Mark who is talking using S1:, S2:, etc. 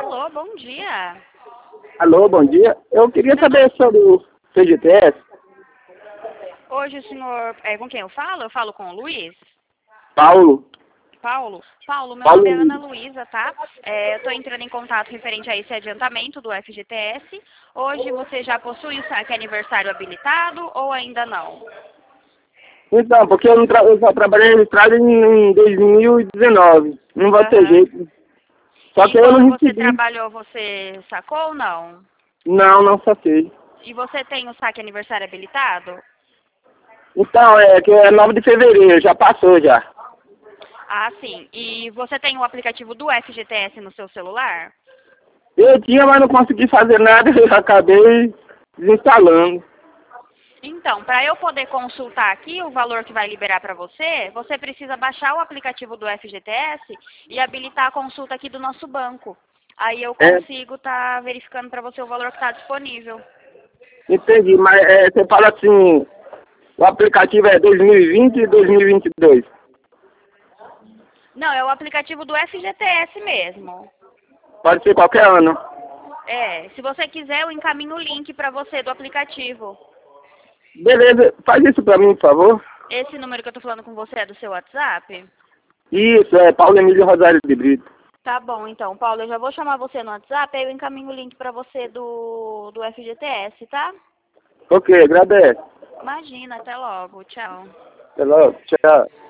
S1: Alô, bom dia.
S2: Alô, bom dia. Eu queria saber sobre o FGTS.
S1: Hoje o senhor... com quem eu falo? Eu falo com o Luiz?
S2: Paulo.
S1: Paulo, meu
S2: Paulo
S1: nome é Ana
S2: Luiz.
S1: Luísa, tá? Eu estou entrando em contato referente a esse adiantamento do FGTS. Hoje você já possui o saque aniversário habilitado ou ainda não?
S2: Então, porque eu só trabalhei registrado em 2019. Não vai ter
S1: Aham.
S2: jeito. Só
S1: E
S2: que eu
S1: quando
S2: não
S1: você
S2: recebi.
S1: trabalhou, você sacou ou não?
S2: Não saquei.
S1: E você tem o saque aniversário habilitado?
S2: Então, que é 9 de fevereiro, já passou já.
S1: Ah, sim. E você tem o aplicativo do FGTS no seu celular?
S2: Eu tinha, mas não consegui fazer nada, eu acabei desinstalando.
S1: Então, para eu poder consultar aqui o valor que vai liberar para você, você precisa baixar o aplicativo do FGTS e habilitar a consulta aqui do nosso banco. Aí eu
S2: É,
S1: consigo estar verificando para você o valor que está disponível.
S2: entendi, mas você fala assim, o aplicativo é 2020 e 2022.
S1: Não, é o aplicativo do FGTS mesmo.
S2: Pode ser qualquer ano.
S1: Se você quiser, eu encaminho o link para você do aplicativo.
S2: Beleza, faz isso pra mim, por favor.
S1: Esse número que eu tô falando com você é do seu WhatsApp?
S2: Isso, é Paulo Emílio Rosário de Brito.
S1: Tá bom, então, Paulo, eu já vou chamar você no WhatsApp, aí eu encaminho o link para você do FGTS, tá?
S2: Ok, agradeço.
S1: Imagina, até logo, tchau.
S2: Até logo, tchau.